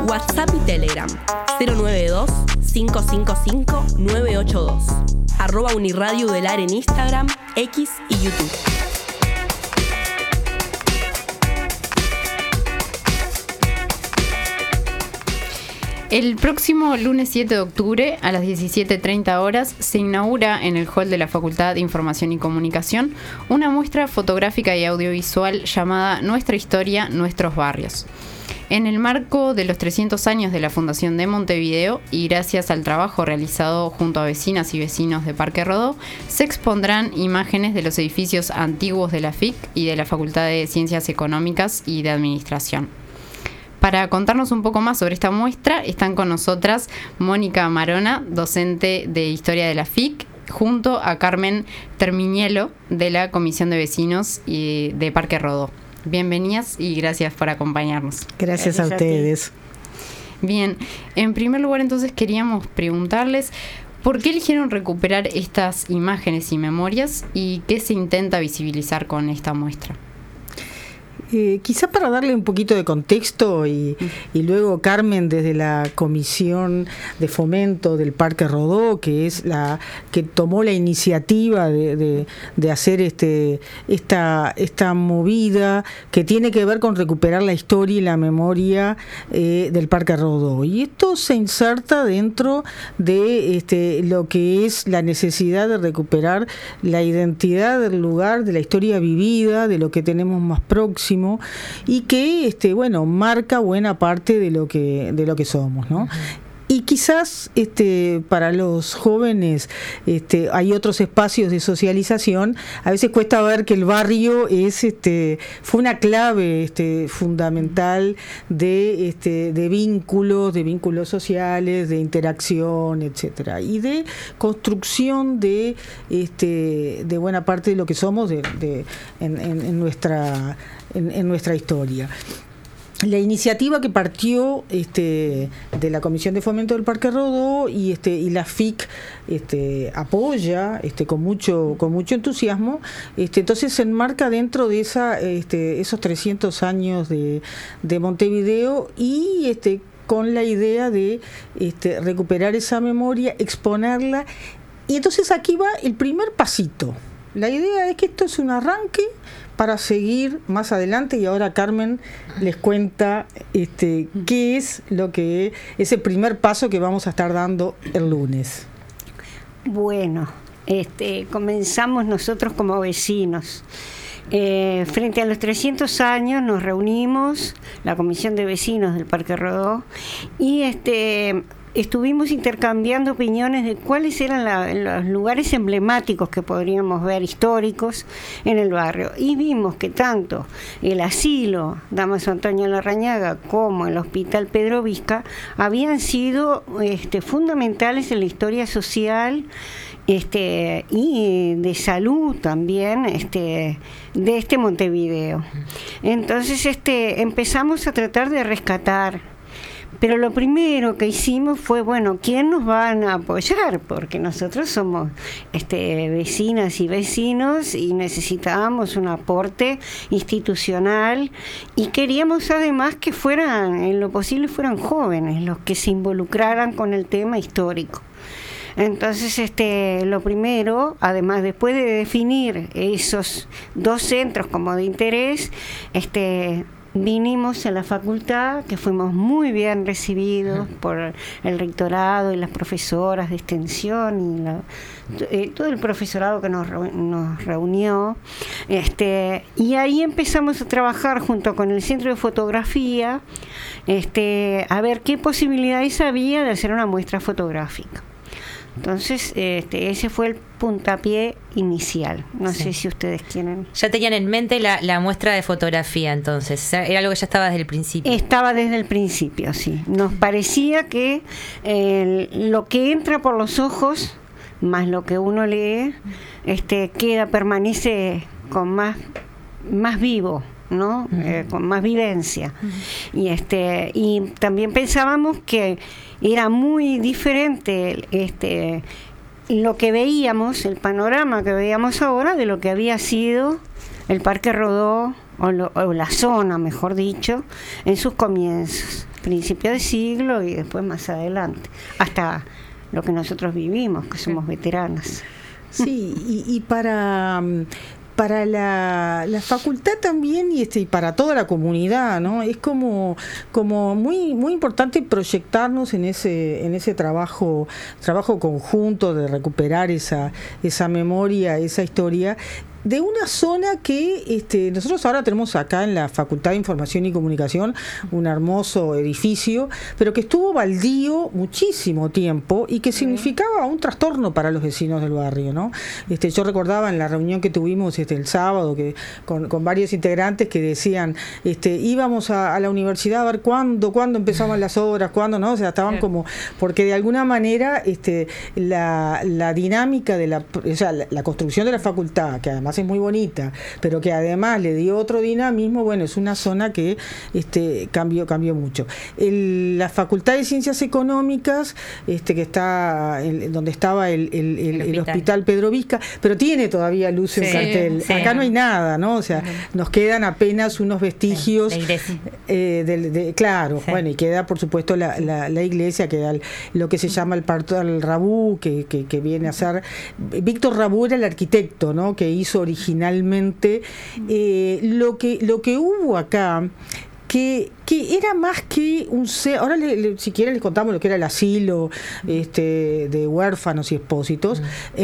WhatsApp y Telegram 092-555-982. @Uniradio Udelar en Instagram, X y YouTube. El próximo lunes 7 de octubre a las 17:30 horas se inaugura en el hall de la Facultad de Información y Comunicación una muestra fotográfica y audiovisual llamada Nuestra Historia, Nuestros Barrios. En el marco de los 300 años de la Fundación de Montevideo y gracias al trabajo realizado junto a vecinas y vecinos de Parque Rodó, se expondrán imágenes de los edificios antiguos de la FIC y de la Facultad de Ciencias Económicas y de Administración. Para contarnos un poco más sobre esta muestra, están con nosotras Mónica Marona, docente de Historia de la FIC, junto a Carmen Termiñelo, de la Comisión de Vecinos y de Parque Rodó. Bienvenidas y gracias por acompañarnos. Gracias a ustedes. Bien, en primer lugar entonces queríamos preguntarles ¿por qué eligieron recuperar estas imágenes y memorias y qué se intenta visibilizar con esta muestra? Quizá para darle un poquito de contexto y luego Carmen desde la Comisión de Fomento del Parque Rodó, que es la que tomó la iniciativa de hacer esta movida que tiene que ver con recuperar la historia y la memoria del Parque Rodó. Y esto se inserta dentro de lo que es la necesidad de recuperar la identidad del lugar, de la historia vivida, de lo que tenemos más próximo y que marca buena parte de lo que somos, ¿no? Y quizás para los jóvenes hay otros espacios de socialización. A veces cuesta ver que el barrio fue una clave fundamental de vínculos sociales, de interacción, etcétera, y de construcción de buena parte de lo que somos en nuestra historia. La iniciativa que partió de la Comisión de Fomento del Parque Rodó y la FIC apoya con mucho entusiasmo, entonces se enmarca dentro de esos 300 años de Montevideo y con la idea de recuperar esa memoria, exponerla, y entonces aquí va el primer pasito. La idea es que esto es un arranque para seguir más adelante, y ahora Carmen les cuenta qué es ese primer paso que vamos a estar dando el lunes. Bueno, comenzamos nosotros como vecinos. Frente a los 300 años nos reunimos, la Comisión de Vecinos del Parque Rodó, y estuvimos intercambiando opiniones de cuáles eran los lugares emblemáticos que podríamos ver, históricos, en el barrio. Y vimos que tanto el asilo Dámaso Antonio Larrañaga como el Hospital Pedro Vizca habían sido fundamentales en la historia social y de salud también de Montevideo. Entonces empezamos a tratar de rescatar. Pero lo primero que hicimos fue, ¿quién nos van a apoyar? Porque nosotros somos vecinas y vecinos y necesitábamos un aporte institucional, y queríamos además que en lo posible fueran jóvenes los que se involucraran con el tema histórico. Entonces, lo primero, además, después de definir esos dos centros como de interés, vinimos a la facultad, que fuimos muy bien recibidos por el rectorado y las profesoras de extensión y todo el profesorado que nos reunió, y ahí empezamos a trabajar junto con el Centro de Fotografía, a ver qué posibilidades había de hacer una muestra fotográfica. Entonces, ese fue el puntapié inicial. No sé si ustedes quieren. Ya tenían en mente la muestra de fotografía, entonces. Era algo que ya estaba desde el principio. Estaba desde el principio, sí. Nos parecía que lo que entra por los ojos, más lo que uno lee, permanece con más vivo, ¿no? Con más vivencia. Y también pensábamos que era muy diferente lo que veíamos, el panorama que veíamos ahora, de lo que había sido el Parque Rodó, o la zona, mejor dicho, en sus comienzos. principio de siglo y después más adelante, hasta lo que nosotros vivimos, que somos veteranas. Sí, y para la facultad también y para toda la comunidad, ¿no? Es como muy muy importante proyectarnos en ese trabajo conjunto de recuperar esa memoria, esa historia de una zona que nosotros ahora tenemos acá en la Facultad de Información y Comunicación un hermoso edificio, pero que estuvo baldío muchísimo tiempo y que significaba un trastorno para los vecinos del barrio, ¿no? Yo recordaba en la reunión que tuvimos el sábado que con varios integrantes que decían íbamos a la universidad a ver cuándo empezaban las obras, cuándo no, o sea, estaban como, porque de alguna manera la dinámica de la construcción de la facultad, que además es muy bonita, pero que además le dio otro dinamismo, bueno, es una zona que cambió mucho. La Facultad de Ciencias Económicas, que está donde estaba el hospital Pedro Vizca, pero tiene todavía luz en cartel. Sí. Acá no hay nada, ¿no? O sea, nos quedan apenas unos vestigios. La iglesia. Claro, Sí. bueno, y queda por supuesto la iglesia, queda lo que se llama el Partal Rabú, que viene a ser Víctor Rabú, era el arquitecto, ¿no? Que hizo originalmente lo que hubo acá, que era más que ahora si quieren les contamos lo que era el asilo de huérfanos y expósitos.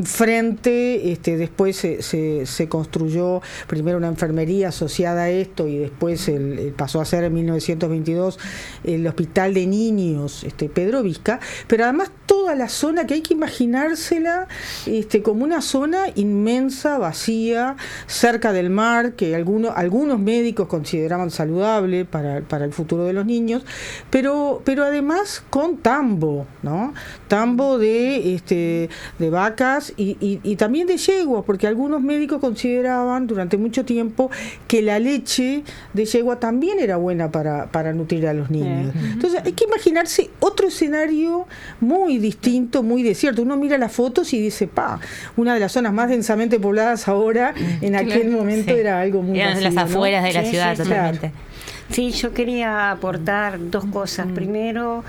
Enfrente después se construyó primero una enfermería asociada a esto y después pasó a ser en 1922 el hospital de niños Pedro Vizca, pero además toda la zona que hay que imaginársela como una zona inmensa, vacía, cerca del mar, que algunos médicos consideraban saludable para el futuro de los niños, pero además con tambo, ¿no? Tambo de vacas y también de yeguas, porque algunos médicos consideraban durante mucho tiempo que la leche de yegua también era buena para nutrir a los niños. Entonces hay que imaginarse otro escenario muy distinto, muy desierto. Uno mira las fotos y dice, una de las zonas más densamente pobladas ahora, en aquel momento era algo muy eran vacío, las afueras, ¿no? de la ciudad, totalmente. Claro. Sí, yo quería aportar dos cosas. Primero,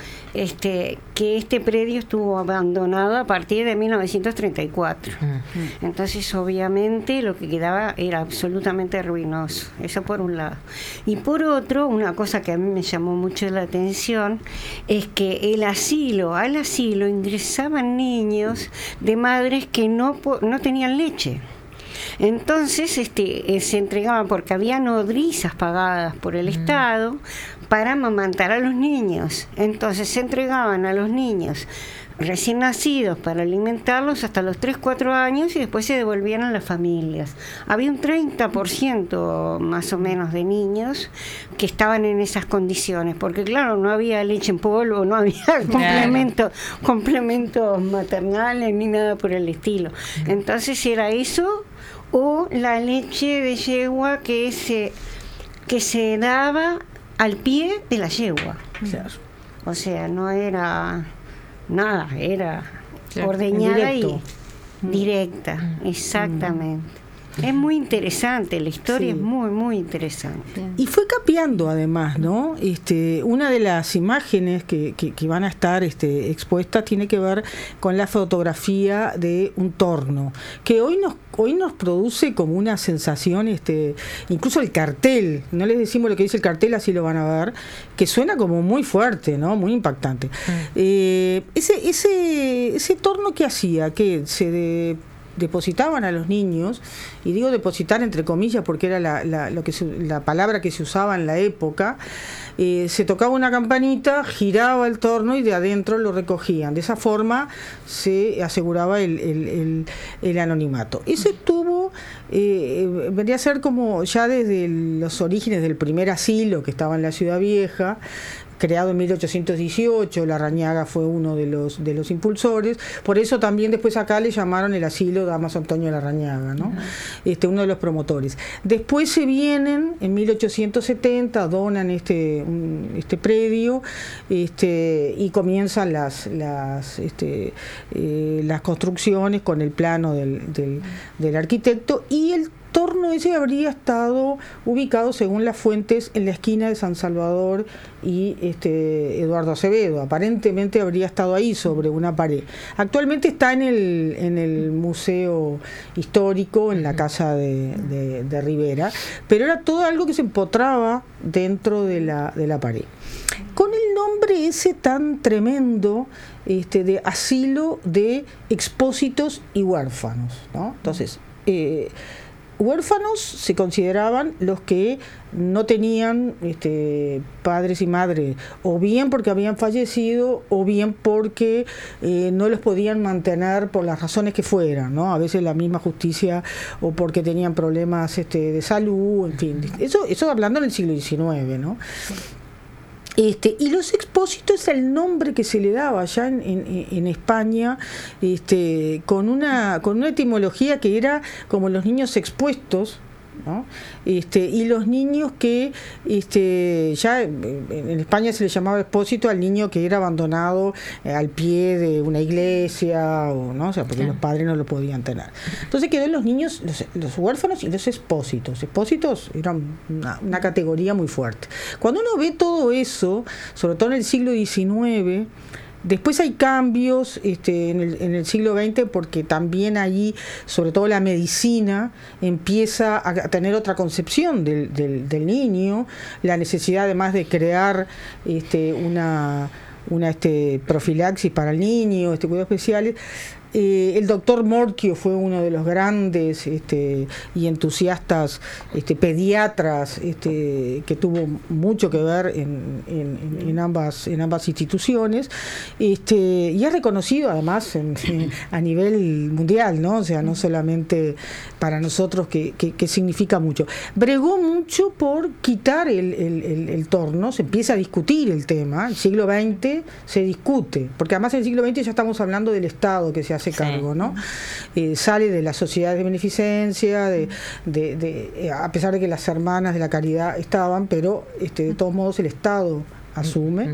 que este predio estuvo abandonado a partir de 1934. Entonces, obviamente, lo que quedaba era absolutamente ruinoso. Eso por un lado. Y por otro, una cosa que a mí me llamó mucho la atención es que al asilo ingresaban niños de madres que no tenían leche. Entonces se entregaban, porque había nodrizas pagadas por el Estado para amamantar a los niños. Entonces se entregaban a los niños recién nacidos para alimentarlos hasta los 3-4 años y después se devolvían a las familias. Había un 30% más o menos de niños que estaban en esas condiciones, porque claro, no había leche en polvo, no había complementos maternales ni nada por el estilo. Entonces era eso, o la leche de yegua que se daba al pie de la yegua. Claro. O sea, no era nada, era ordeñada y directa, exactamente. Es muy interesante, la historia es muy, muy interesante. Y fue capeando además, ¿no? Una de las imágenes que van a estar expuestas tiene que ver con la fotografía de un torno, que hoy nos produce como una sensación, incluso el cartel, no les decimos lo que dice el cartel, así lo van a ver, que suena como muy fuerte, ¿no? Muy impactante. Ese torno que hacía, que se depositaban a los niños, y digo depositar entre comillas porque era la palabra que se usaba en la época, se tocaba una campanita, giraba el torno y de adentro lo recogían. De esa forma se aseguraba el anonimato. Ese estuvo, vendría a ser como ya desde los orígenes del primer asilo que estaba en la Ciudad Vieja, creado en 1818, Larrañaga fue uno de los impulsores, por eso también después acá le llamaron el asilo Damaso Antonio Larrañaga, ¿no? Uno de los promotores. Después se vienen, en 1870, donan este predio, y comienzan las construcciones con el plano del arquitecto, y el torno uno ese habría estado ubicado, según las fuentes, en la esquina de San Salvador y Eduardo Acevedo. Aparentemente habría estado ahí sobre una pared. Actualmente está en el Museo Histórico, en la casa de Rivera, pero era todo algo que se empotraba dentro de la pared. Con el nombre ese tan tremendo de asilo de expósitos y huérfanos, ¿no? Entonces, huérfanos se consideraban los que no tenían padres y madres, o bien porque habían fallecido, o bien porque no los podían mantener por las razones que fueran, ¿no? A veces la misma justicia, o porque tenían problemas de salud, en fin. Eso hablando en el siglo XIX, ¿no? Y los expósitos es el nombre que se le daba allá en España, con una etimología que era como los niños expuestos, ¿no? Y los niños que ya en España se le llamaba expósito al niño que era abandonado al pie de una iglesia, ¿no? O sea, porque los padres no lo podían tener. Entonces quedó los niños, los huérfanos y los expósitos. Expósitos eran una categoría muy fuerte. Cuando uno ve todo eso, sobre todo en el siglo XIX, después hay cambios en el siglo XX, porque también allí, sobre todo la medicina, empieza a tener otra concepción del niño, la necesidad además de crear una profilaxis para el niño, cuidados especiales. El doctor Morquio fue uno de los grandes y entusiastas pediatras que tuvo mucho que ver en ambas instituciones, y es reconocido además a nivel mundial, ¿no? O sea, no solamente para nosotros, que significa mucho. Bregó mucho por quitar el torno, se empieza a discutir el tema, el siglo XX se discute, porque además en el siglo XX ya estamos hablando del Estado que se hace cargo, ¿no? Sale de las sociedades de beneficencia, a pesar de que las hermanas de la caridad estaban, pero de todos modos el Estado asume.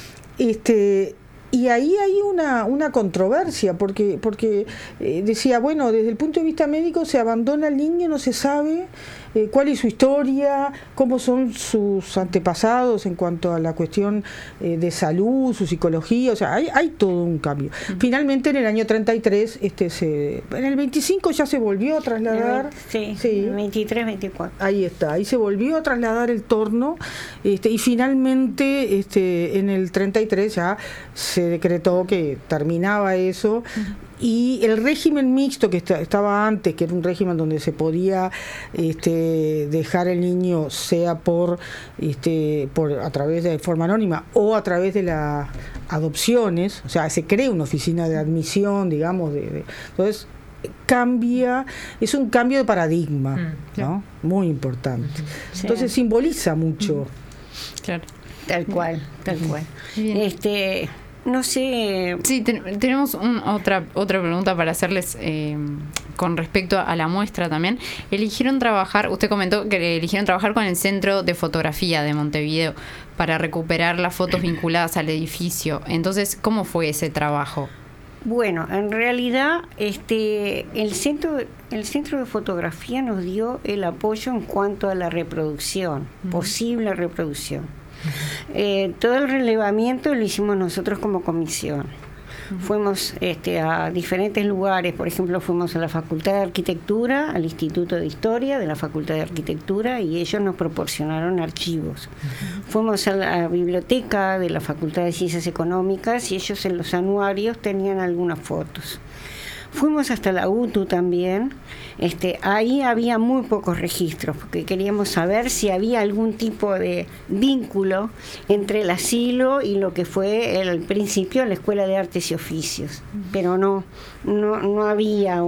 Y ahí hay una controversia, porque decía, bueno, desde el punto de vista médico se abandona al niño, no se sabe cuál es su historia, cómo son sus antepasados en cuanto a la cuestión de salud, su psicología, o sea, hay todo un cambio. Finalmente en el año 33, en el 25 ya se volvió a trasladar. Sí, 23, 24. Ahí está, ahí se volvió a trasladar el torno, y finalmente en el 33 ya se decretó que terminaba eso. Y el régimen mixto que estaba antes, que era un régimen donde se podía dejar el niño, sea por a través de forma anónima o a través de las adopciones, o sea, se crea una oficina de admisión, digamos, entonces es un cambio de paradigma, ¿no? Muy importante. Sí. Entonces simboliza mucho. Claro. Tal cual. Bien. No sé. Sí, tenemos otra pregunta para hacerles con respecto a la muestra también. Eligieron trabajar, usted comentó que eligieron trabajar con el Centro de Fotografía de Montevideo para recuperar las fotos vinculadas al edificio. Entonces, ¿cómo fue ese trabajo? Bueno, en realidad el centro de fotografía nos dio el apoyo en cuanto a la reproducción, posible reproducción. Todo el relevamiento lo hicimos nosotros como comisión. Fuimos a diferentes lugares, por ejemplo, fuimos a la Facultad de Arquitectura, al Instituto de Historia de la Facultad de Arquitectura, y ellos nos proporcionaron archivos. Fuimos a la biblioteca de la Facultad de Ciencias Económicas y ellos en los anuarios tenían algunas fotos. Fuimos hasta la UTU también. Ahí había muy pocos registros, porque queríamos saber si había algún tipo de vínculo entre el asilo y lo que fue al principio la Escuela de Artes y Oficios. Pero no había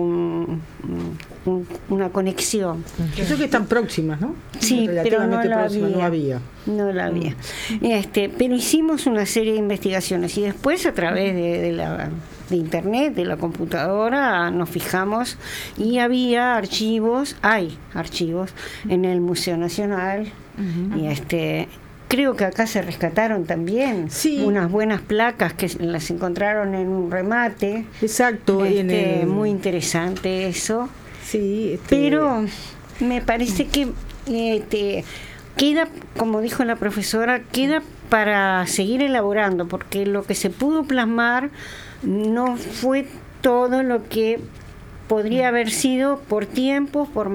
una conexión. Eso que están próximas, ¿no? Sí, pero no la había. No la había. Pero hicimos una serie de investigaciones y después a través de internet, de la computadora, nos fijamos y hay archivos en el Museo Nacional. Y creo que acá se rescataron también unas buenas placas que las encontraron en un remate. Exacto. Muy interesante eso. Sí. Pero me parece que queda, como dijo la profesora, queda para seguir elaborando, porque lo que se pudo plasmar no fue todo lo que podría haber sido por tiempos, por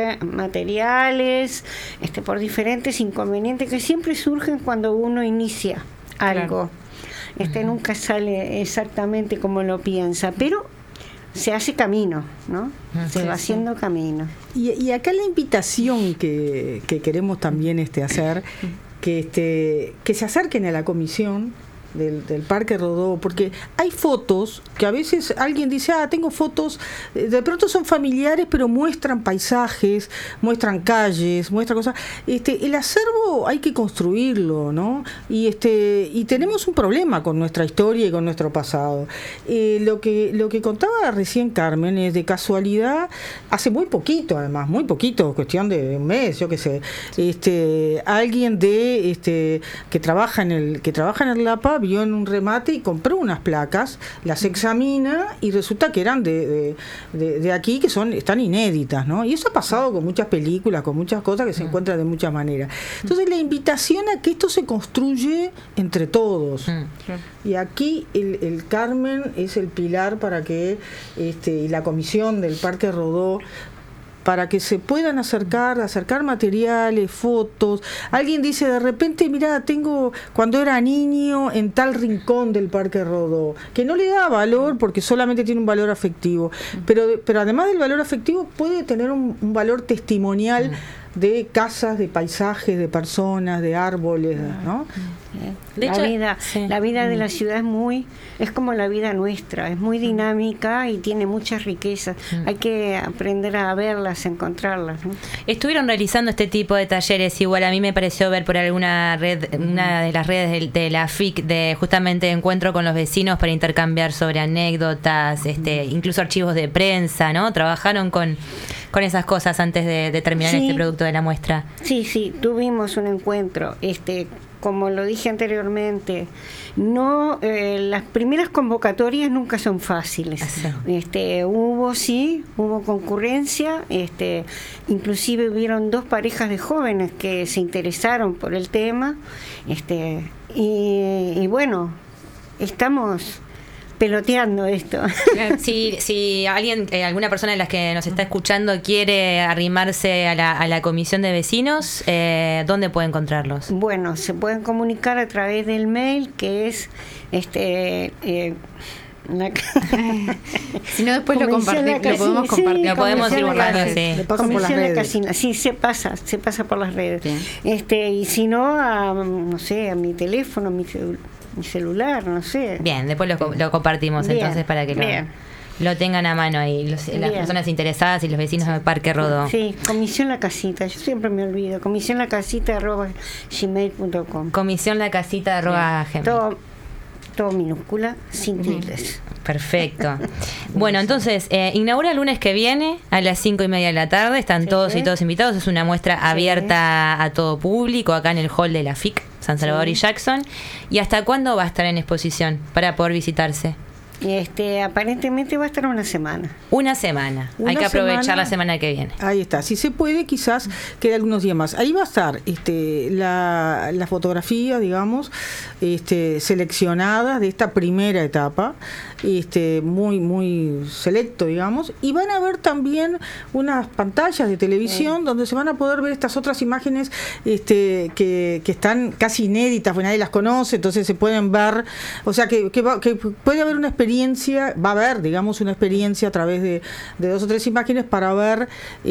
materiales, por diferentes inconvenientes que siempre surgen cuando uno inicia algo. Nunca sale exactamente como lo piensa, pero se hace camino, ¿no? Se va haciendo camino. Y acá la invitación que queremos también hacer, que se acerquen a la comisión del Parque Rodó, porque hay fotos que a veces alguien dice, tengo fotos, de pronto son familiares, pero muestran paisajes, muestran calles, muestran cosas. El acervo hay que construirlo, ¿no? Y tenemos un problema con nuestra historia y con nuestro pasado. Lo que contaba recién Carmen es de casualidad, hace muy poquito, además, muy poquito, cuestión de un mes, yo qué sé, alguien que trabaja en el LAPA vio en un remate y compró unas placas, las examina y resulta que eran de aquí, que están inéditas, ¿no? Y eso ha pasado con muchas películas, con muchas cosas que se encuentran de muchas maneras. Entonces la invitación a que esto se construye entre todos. Y aquí el Carmen es el pilar para que y la comisión del Parque Rodó, para que se puedan acercar materiales, fotos. Alguien dice de repente, mira, tengo cuando era niño en tal rincón del Parque Rodó, que no le da valor porque solamente tiene un valor afectivo, pero además del valor afectivo puede tener un valor testimonial de casas, de paisajes, de personas, de árboles, ¿no? De hecho, la vida de la ciudad es como la vida nuestra, es muy dinámica y tiene muchas riquezas. Hay que aprender a verlas, a encontrarlas, ¿no? Estuvieron realizando este tipo de talleres, igual a mí me pareció ver por alguna red, una de las redes de la FIC, de justamente encuentro con los vecinos para intercambiar sobre anécdotas, incluso archivos de prensa, ¿no? Trabajaron con esas cosas antes de terminar este producto de la muestra. Sí, tuvimos un encuentro, como lo dije anteriormente, las primeras convocatorias nunca son fáciles. Hubo concurrencia, inclusive hubieron 2 parejas de jóvenes que se interesaron por el tema, y bueno, estamos peloteando esto. Si alguien, alguna persona de las que nos está escuchando quiere arrimarse a la comisión de vecinos, ¿dónde puede encontrarlos? Bueno, se pueden comunicar a través del mail, que es si no, después lo podemos compartir. Lo podemos ir borrando, Le pasan por las redes. Sí, se pasa por las redes. Y si no, no sé, a mi teléfono, mi celular, no sé. Bien, después lo compartimos entonces para que lo tengan a mano ahí las personas interesadas y los vecinos del Parque Rodó. Sí, Comisión La Casita, yo siempre me olvido, comisionlacasita@gmail.com. Comisionlacasita@gmail. Todo minúscula, sin tildes. Perfecto. Bueno, entonces, inaugura el lunes que viene a las 5:30 de la tarde. Están todos y todos invitados. Es una muestra abierta a todo público acá en el hall de la FIC, San Salvador y Jackson. ¿Y hasta cuándo va a estar en exposición para poder visitarse? Aparentemente va a estar una semana. Hay que aprovechar la semana que viene. Ahí está. Si se puede, quizás quede algunos días más. Ahí va a estar la fotografía, digamos, seleccionada de esta primera etapa, muy muy selecto, digamos, y van a ver también unas pantallas de televisión donde se van a poder ver estas otras imágenes que están casi inéditas, porque nadie las conoce, entonces se pueden ver, o sea que puede haber una experiencia, va a haber, digamos, una experiencia a través de 2 o 3 imágenes para ver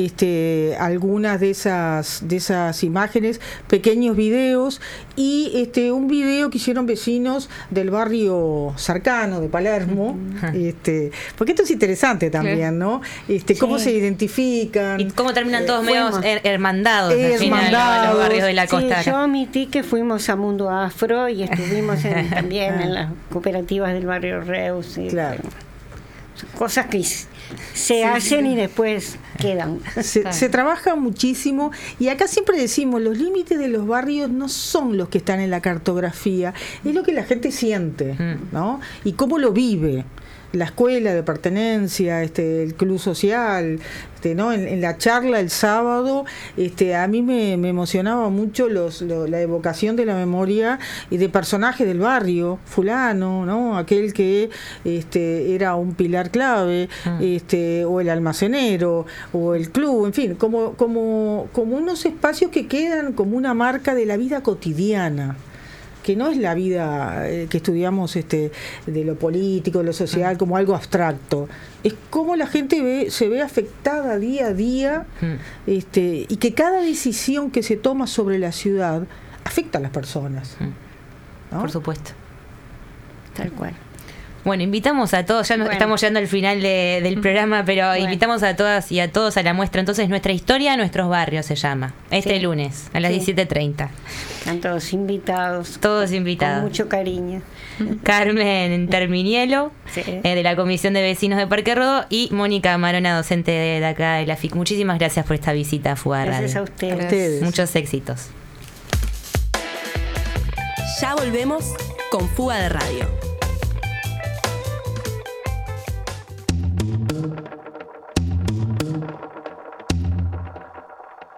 algunas de esas imágenes, pequeños videos y un video que hicieron vecinos del barrio cercano de Palermo, porque esto es interesante también, ¿no? Cómo se identifican y cómo terminan todos medio hermandados al final, los barrios de la costa. Yo omití que fuimos a Mundo Afro y estuvimos también en las cooperativas del barrio Reus. Claro. Cosas que se hacen y después quedan. Se trabaja muchísimo y acá siempre decimos, los límites de los barrios no son los que están en la cartografía, es lo que la gente siente, ¿no? Y cómo lo vive. la escuela de pertenencia, el club social, ¿no? En la charla el sábado, a mí me emocionaba mucho la evocación de la memoria y de personajes del barrio, fulano, ¿no? Aquel que era un pilar clave, o el almacenero, o el club, en fin, como unos espacios que quedan como una marca de la vida cotidiana, que no es la vida que estudiamos de lo político, de lo social, como algo abstracto. Es como la gente se ve afectada día a día, y que cada decisión que se toma sobre la ciudad afecta a las personas, ¿no? Por supuesto. Tal cual. Bueno, invitamos a todos, ya estamos llegando al final del programa, pero invitamos a todas y a todos a la muestra. Entonces, Nuestra Historia, Nuestros Barrios se llama. Lunes, a las 17:30. Están todos invitados. Todos invitados. Con mucho cariño. Carmen Terminielo, de la Comisión de Vecinos de Parque Rodó, y Mónica Marona, docente de acá de la FIC. Muchísimas gracias por esta visita a Fuga Radio. Gracias a ustedes. Muchos éxitos. Ya volvemos con Fuga de Radio.